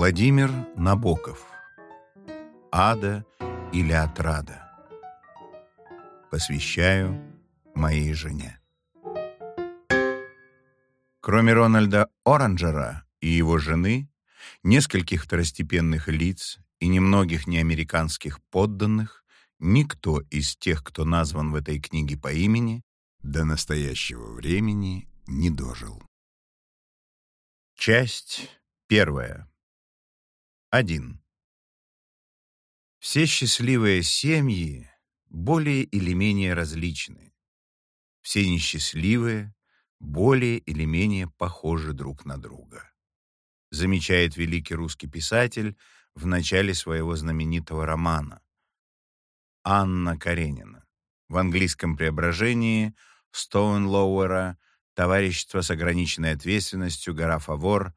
Владимир Набоков. Ада или отрада. Посвящаю моей жене. Кроме Рональда Оранджера и его жены, нескольких второстепенных лиц и немногих неамериканских подданных, никто из тех, кто назван в этой книге по имени, до настоящего времени не дожил. Часть 1. 1. Все счастливые семьи более или менее различны. Все несчастливые более или менее похожи друг на друга, замечает великий русский писатель в начале своего знаменитого романа Анна Каренина. В английском преображении Стоунлоуэра «Товарищество с ограниченной ответственностью. Гора Фавор.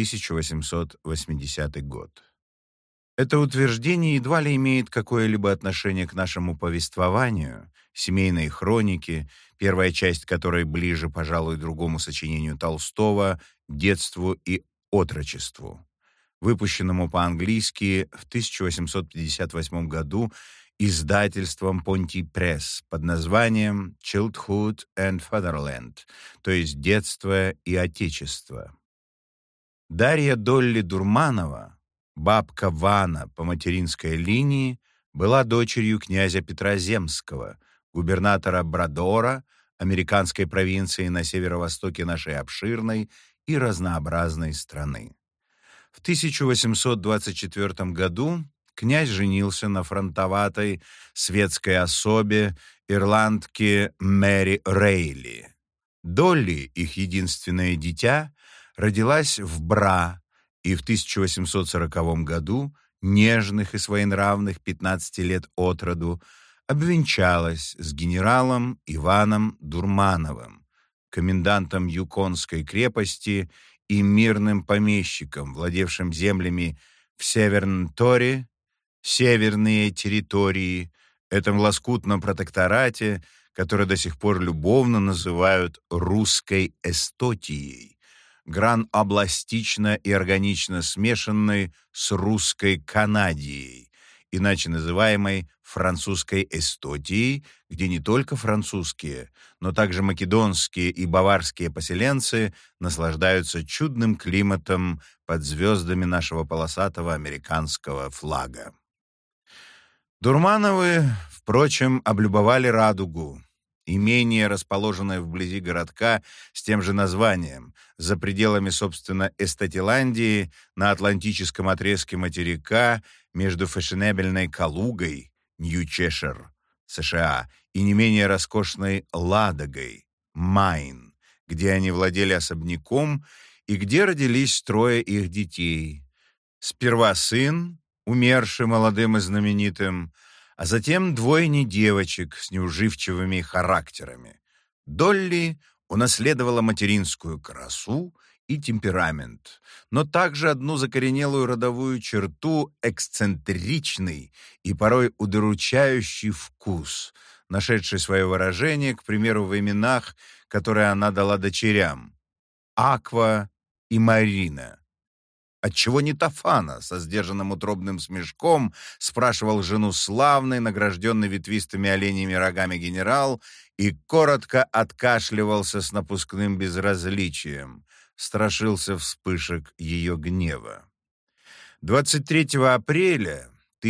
1880 год». Это утверждение едва ли имеет какое-либо отношение к нашему повествованию, семейной хронике, первая часть которой ближе, пожалуй, другому сочинению Толстого «Детству и отрочеству», выпущенному по-английски в 1858 году издательством Понти Пресс под названием «Childhood and Fatherland», то есть «Детство и Отечество». Дарья Долли Дурманова, бабка Вана по материнской линии, была дочерью князя Петра Земского, губернатора Брадора, американской провинции на северо-востоке нашей обширной и разнообразной страны. В 1824 году князь женился на фронтоватой светской особе, ирландке Мэри Рейли. Долли, их единственное дитя, родилась в Бра и в 1840 году, нежных и своенравных 15 лет от роду, обвенчалась с генералом Иваном Дурмановым, комендантом Юконской крепости и мирным помещиком, владевшим землями в Северн-Торе, северные территории, этом лоскутном протекторате, который до сих пор любовно называют «русской эстотией», гран-областично и органично смешанной с русской Канадией, иначе называемой французской эстотией, где не только французские, но также македонские и баварские поселенцы наслаждаются чудным климатом под звездами нашего полосатого американского флага. Дурмановы, впрочем, облюбовали радугу, имение, расположенное вблизи городка с тем же названием, за пределами, собственно, Эстатиландии, на атлантическом отрезке материка, между фешенебельной Калугой, Нью-Чешир, США, и не менее роскошной Ладогой, Майн, где они владели особняком и где родились трое их детей. Сперва сын, умерший молодым и знаменитым, а затем двойни девочек с неуживчивыми характерами. Долли унаследовала материнскую красу и темперамент, но также одну закоренелую родовую черту — эксцентричный и порой удручающий вкус, нашедший свое выражение, к примеру, в именах, которые она дала дочерям — Аква и Марина. «Отчего не Тафана?» — со сдержанным утробным смешком спрашивал жену славный, награжденный ветвистыми оленьими рогами генерал, и коротко откашливался с напускным безразличием, страшился вспышек ее гнева. 23 апреля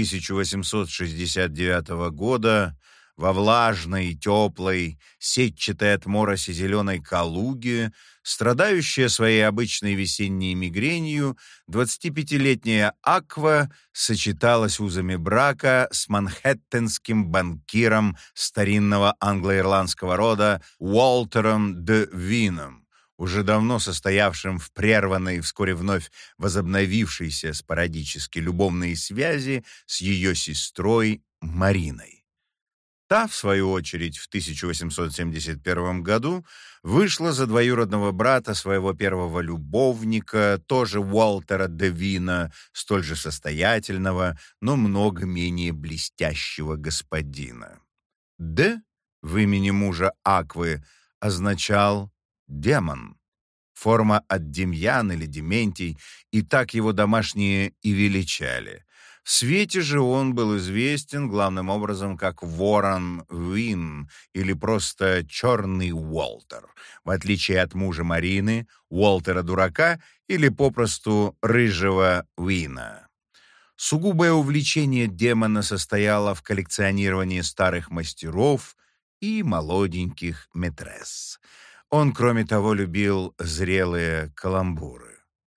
1869 года во влажной, теплой, сетчатой от мороси зеленой Калуге, страдающая своей обычной весенней мигренью, 25-летняя Аква сочеталась узами брака с манхэттенским банкиром старинного англо-ирландского рода Уолтером де Вином, уже давно состоявшим в прерванной и вскоре вновь возобновившейся спорадически любовные связи с ее сестрой Мариной. Та, в свою очередь, в 1871 году вышла за двоюродного брата своего первого любовника, тоже Уолтера де Вина, столь же состоятельного, но много менее блестящего господина. «Д» в имени мужа Аквы означал «демон». форма от Демьян или Дементий, и так его домашние и величали. В свете же он был известен главным образом как Ворон Уин или просто Черный Уолтер, в отличие от мужа Марины, Уолтера-дурака или попросту Рыжего Уина. Сугубое увлечение демона состояло в коллекционировании старых мастеров и молоденьких мэтресс. Он, кроме того, любил зрелые каламбуры.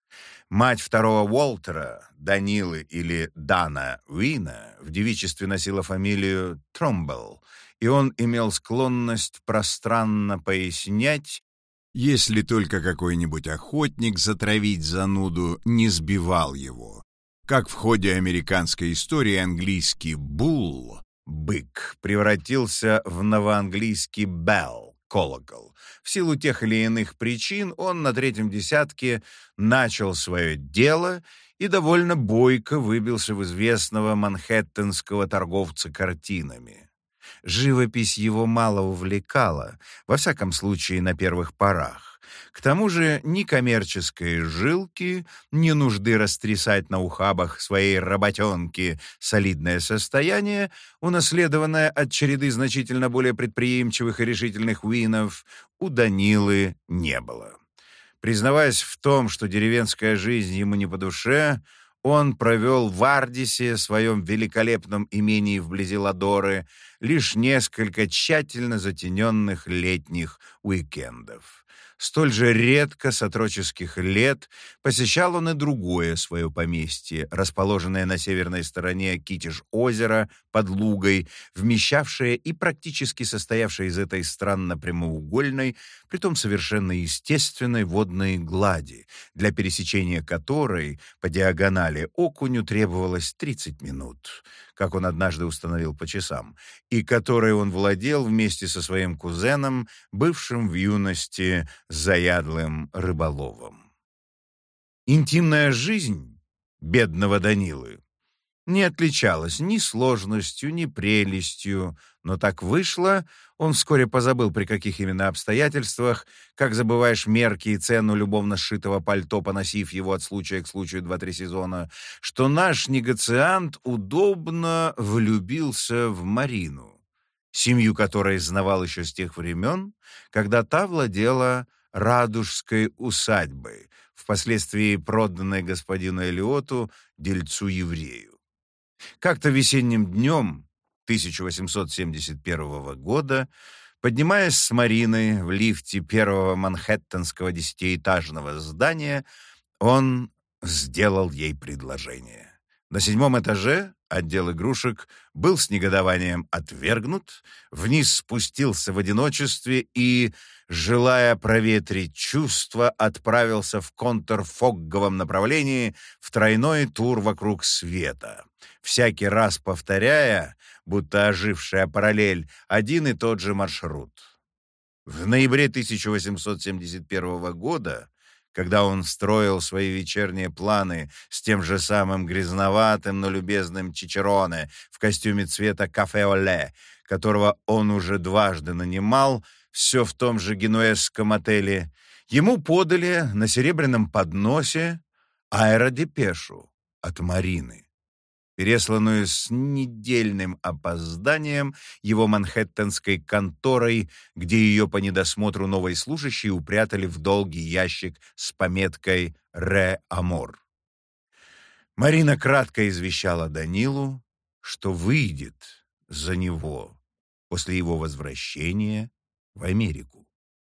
Мать второго Уолтера, Данилы или Дана Уина, в девичестве носила фамилию Тромбл, и он имел склонность пространно пояснять, если только какой-нибудь охотник затравить зануду не сбивал его. Как в ходе американской истории английский «булл» — бык превратился в новоанглийский «bell» — колокол. В силу тех или иных причин он на третьем десятке начал свое дело и довольно бойко выбился в известного манхэттенского торговца картинами. Живопись его мало увлекала, во всяком случае на первых порах. К тому же ни коммерческой жилки, ни нужды растрясать на ухабах своей работенки солидное состояние, унаследованное от череды значительно более предприимчивых и решительных Уинов, у Данилы не было. Признаваясь в том, что деревенская жизнь ему не по душе, он провел в Ардисе, своем великолепном имении вблизи Ладоры, лишь несколько тщательно затененных летних уикендов. Столь же редко с отроческих лет посещал он и другое свое поместье, расположенное на северной стороне Китиш-озера под Лугой, вмещавшее и практически состоявшее из этой странно прямоугольной, притом совершенно естественной водной глади, для пересечения которой по диагонали окуню требовалось 30 минут, как он однажды установил по часам, и которой он владел вместе со своим кузеном, бывшим в юности заядлым рыболовом. Интимная жизнь бедного Данилы не отличалась ни сложностью, ни прелестью, но так вышло, он вскоре позабыл, при каких именно обстоятельствах, как забываешь мерки и цену любовно сшитого пальто, поносив его от случая к случаю 2-3 сезона, что наш негациант удобно влюбился в Марину, семью которой знавал еще с тех времен, когда та владела Радужской усадьбой, впоследствии проданной господину Элиоту, дельцу-еврею. Как-то весенним днем 1871 года, поднимаясь с Мариной в лифте первого манхэттенского 10-этажного здания, он сделал ей предложение. На 7-м этаже отдел игрушек был с негодованием отвергнут, вниз спустился в одиночестве и, желая проветрить чувства, отправился в контрфогговом направлении в тройной тур вокруг света, всякий раз повторяя, будто ожившая параллель, один и тот же маршрут. В ноябре 1871 года, когда он строил свои вечерние планы с тем же самым грязноватым, но любезным Чичероне в костюме цвета кафе-оле, которого он уже дважды нанимал, все в том же генуэзском отеле, ему подали на серебряном подносе аэродепешу от Марины, пересланную с недельным опозданием его манхэттенской конторой, где ее по недосмотру новой служащей упрятали в долгий ящик с пометкой «Ре Амор». Марина кратко извещала Данилу, что выйдет за него после его возвращения в Америку.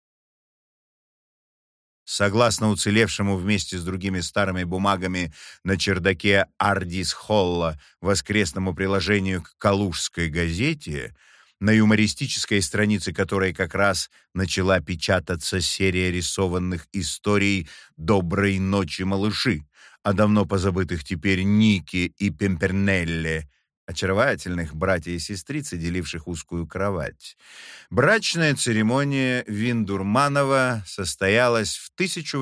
Согласно уцелевшему вместе с другими старыми бумагами на чердаке Ардис-Холла воскресному приложению к «Калужской газете», на юмористической странице которой как раз начала печататься серия рисованных историй «Доброй ночи, малыши», о давно позабытых теперь Нике и Пимпернелле, очаровательных братья и сестрицы, деливших узкую кровать. Брачная церемония Виндурманова состоялась в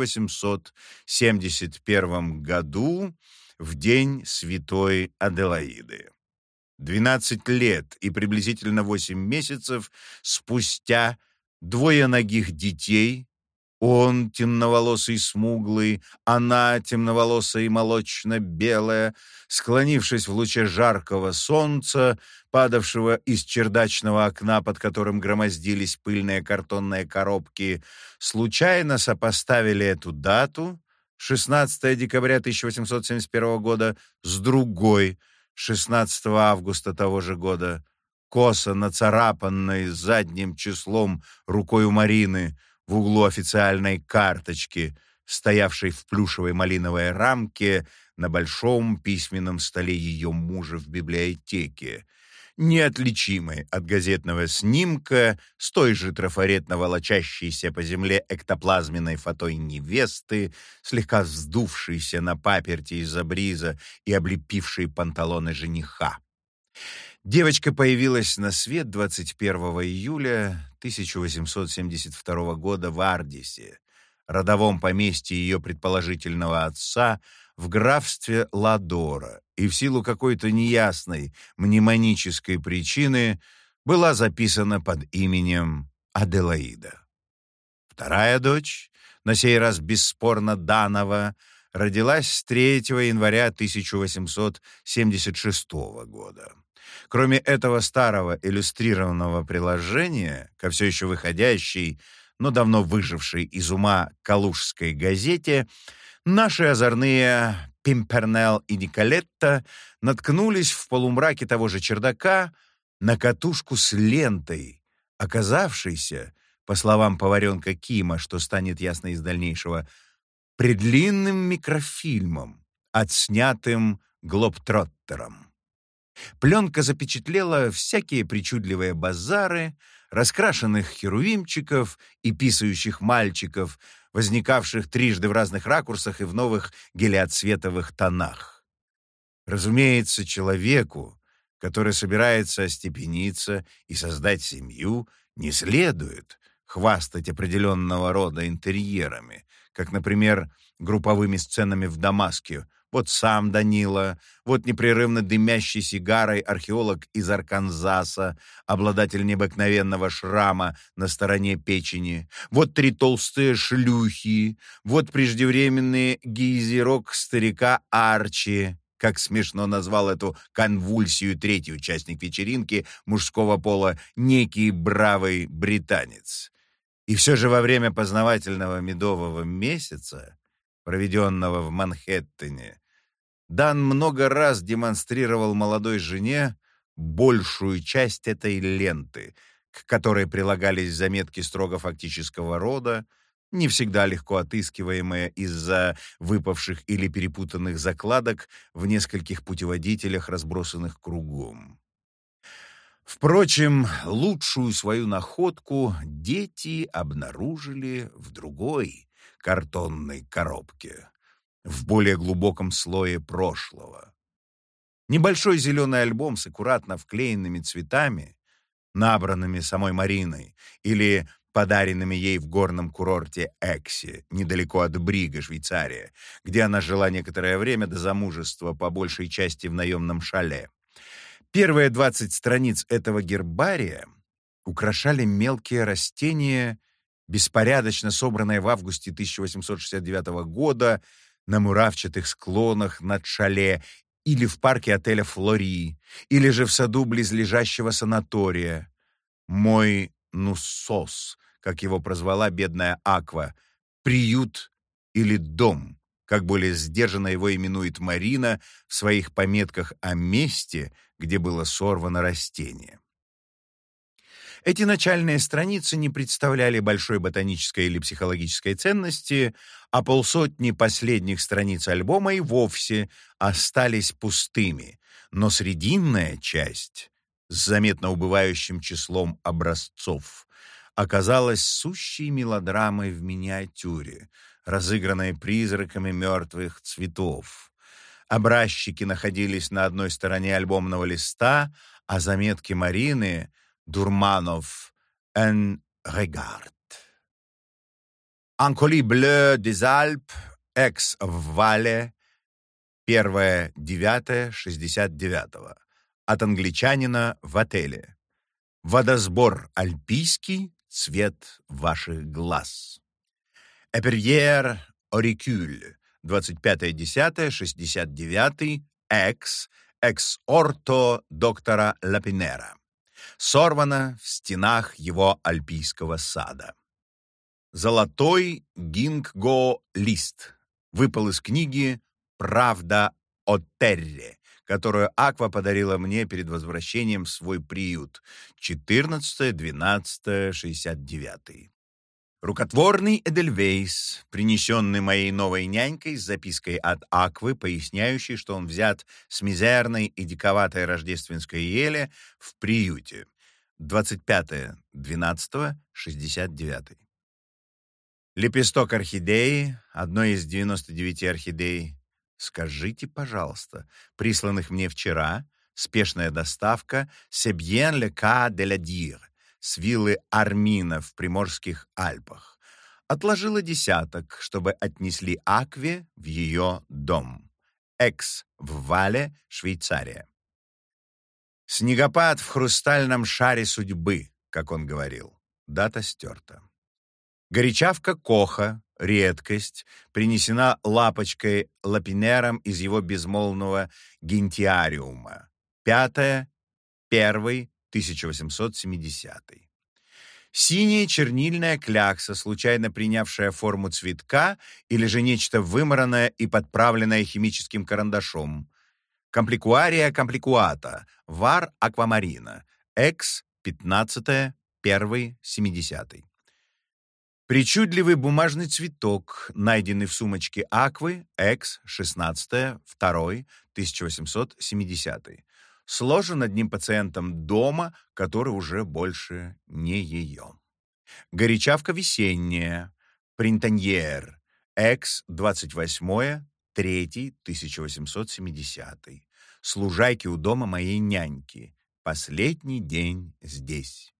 1871 году, в день Святой Аделаиды. 12 лет и приблизительно 8 месяцев спустя двое нагих детей, Он темноволосый и смуглый, она темноволосая и молочно-белая, склонившись в луче жаркого солнца, падавшего из чердачного окна, под которым громоздились пыльные картонные коробки, случайно сопоставили эту дату, 16 декабря 1871 года, с другой, 16 августа того же года, косо нацарапанной задним числом рукой у Марины в углу официальной карточки, стоявшей в плюшевой малиновой рамке на большом письменном столе ее мужа в библиотеке, неотличимой от газетного снимка с той же трафаретно волочащейся по земле эктоплазменной фатой невесты, слегка вздувшейся на паперти из-за бриза и облепившей панталоны жениха. Девочка появилась на свет 21 июля 1872 года в Ардисе, родовом поместье ее предположительного отца в графстве Ладора, и в силу какой-то неясной мнемонической причины была записана под именем Аделаида. Вторая дочь, на сей раз бесспорно Данова, родилась 3 января 1876 года. Кроме этого старого иллюстрированного приложения ко все еще выходящей, но давно выжившей из ума Калужской газете, наши озорные Пимпернел и Николетта наткнулись в полумраке того же чердака на катушку с лентой, оказавшейся, по словам поваренка Кима, что станет ясно из дальнейшего, предлинным микрофильмом, отснятым глобтроттером. Пленка запечатлела всякие причудливые базары, раскрашенных херувимчиков и писающих мальчиков, возникавших трижды в разных ракурсах и в новых гелиоцветовых тонах. Разумеется, человеку, который собирается остепениться и создать семью, не следует хвастать определенного рода интерьерами, как, например, групповыми сценами в Дамаске. Вот сам Данила, вот непрерывно дымящий сигарой археолог из Арканзаса, обладатель необыкновенного шрама на стороне печени, вот 3 толстые шлюхи, вот преждевременный гейзерок старика Арчи, как смешно назвал эту конвульсию третий участник вечеринки мужского пола, некий бравый британец. И все же во время познавательного медового месяца, проведенного в Манхэттене, Дан много раз демонстрировал молодой жене большую часть этой ленты, к которой прилагались заметки строго фактического рода, не всегда легко отыскиваемые из-за выпавших или перепутанных закладок в нескольких путеводителях, разбросанных кругом. Впрочем, лучшую свою находку дети обнаружили в другой картонной коробке, в более глубоком слое прошлого. Небольшой зеленый альбом с аккуратно вклеенными цветами, набранными самой Мариной или подаренными ей в горном курорте Эксе, недалеко от Брига, Швейцария, где она жила некоторое время до замужества, по большей части в наемном шале. Первые 20 страниц этого гербария украшали мелкие растения, беспорядочно собранные в августе 1869 года на муравчатых склонах над шале или в парке отеля «Флори», или же в саду близлежащего санатория. «Мой Нуссос», как его прозвала бедная Аква, приют или дом, как более сдержанно его именует Марина в своих пометках о месте, где было сорвано растение. Эти начальные страницы не представляли большой ботанической или психологической ценности, а полсотни последних страниц альбома и вовсе остались пустыми, но срединная часть, с заметно убывающим числом образцов, оказалась сущей мелодрамой в миниатюре, разыгранной призраками мертвых цветов. Образчики находились на одной стороне альбомного листа, а заметки Марины — Дурманов «Un regard». «Un colis bleu des Alpes, ex Вале», 1.9.69. От англичанина в отеле. «Водосбор альпийский, цвет ваших глаз». Эперьер Орикюль, 25.10.69, экс-орто доктора Лапинера. Сорвано в стенах его альпийского сада. Золотой гинкго-лист выпал из книги «Правда о Терре», которую Аква подарила мне перед возвращением в свой приют, 14.12.69. Рукотворный Эдельвейс, принесенный моей новой нянькой с запиской от Аквы, поясняющей, что он взят с мизерной и диковатой рождественской ели в приюте, 25.12.69. Лепесток орхидеи, одной из 99 орхидей. Скажите, пожалуйста, присланных мне вчера, спешная доставка «C'est bien le cas de le dire» с виллы Армина в Приморских Альпах. Отложила десяток, чтобы отнесли Акве в ее дом. Экс в Вале, Швейцария. Снегопад в хрустальном шаре судьбы, как он говорил. Дата стерта. Горячавка Коха, редкость, принесена лапочкой Лапинером из его безмолвного гентиариума. 5.1.1870. Синяя чернильная клякса, случайно принявшая форму цветка, или же нечто вымаранное и подправленное химическим карандашом. Компликуария компликуата, вар аквамарина, экс 15.1.70. Причудливый бумажный цветок, найденный в сумочке Аквы, экс 16.2.1870. Сложен одним пациентом дома, который уже больше не ее. Горячавка весенняя, принтаньер, экс 28.3.1870. Служайки у дома моей няньки. Последний день здесь.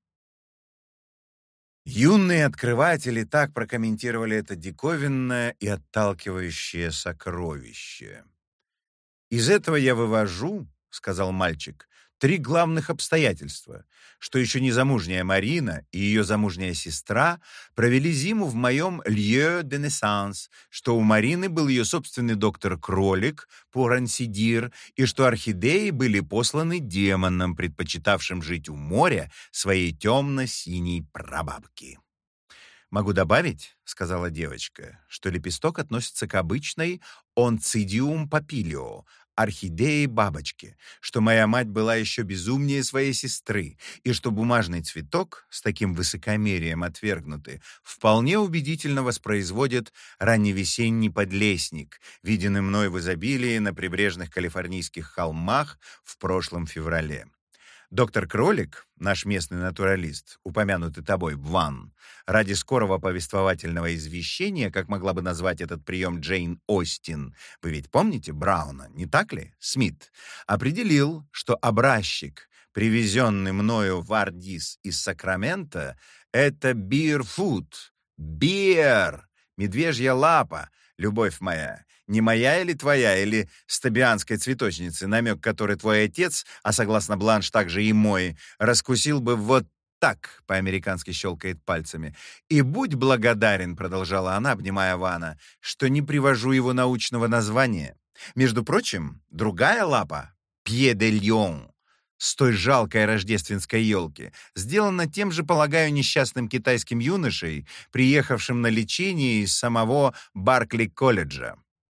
Юные открыватели так прокомментировали это диковинное и отталкивающее сокровище. «Из этого я вывожу, — сказал мальчик, — 3 главных обстоятельства, что еще незамужняя Марина и ее замужняя сестра провели зиму в моем lieu de naissance, что у Марины был ее собственный доктор-кролик, Пурансидир, и что орхидеи были посланы демонам, предпочитавшим жить у моря своей темно-синей прабабки. «Могу добавить, — сказала девочка, — что лепесток относится к обычной Oncidium papilio, орхидеи-бабочки, что моя мать была еще безумнее своей сестры, и что бумажный цветок, с таким высокомерием отвергнутый, вполне убедительно воспроизводит ранневесенний подлесник, виденный мной в изобилии на прибрежных калифорнийских холмах в прошлом феврале. Доктор Кролик, наш местный натуралист, упомянутый тобой, Ван, ради скорого повествовательного извещения, как могла бы назвать этот прием Джейн Остин, вы ведь помните Брауна, не так ли, Смит, определил, что образчик, привезенный мною в Ардис из Сакрамента, это бирфут, бир, медвежья лапа, любовь моя. Не моя или твоя, или стабианской цветочницы, намек который твой отец, а согласно Бланш также и мой, раскусил бы вот так, по-американски щелкает пальцами. «И будь благодарен, — продолжала она, обнимая Вана, — что не привожу его научного названия. Между прочим, другая лапа, Пье де Льон, с той жалкой рождественской елки, сделана тем же, полагаю, несчастным китайским юношей, приехавшим на лечение из самого Баркли-колледжа».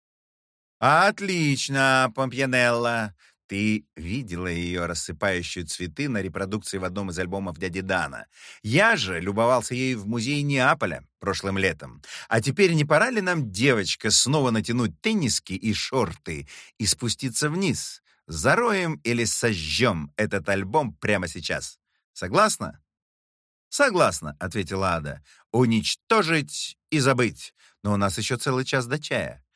«Отлично, Помпьянелла. Ты видела ее рассыпающую цветы на репродукции в одном из альбомов дяди Дана. Я же любовался ею в музее Неаполя прошлым летом. А теперь не пора ли нам, девочка, снова натянуть тенниски и шорты и спуститься вниз? Зароем или сожжем этот альбом прямо сейчас? Согласна?» «Согласна», — ответила Ада. «Уничтожить и забыть. Но у нас еще целый час до чая».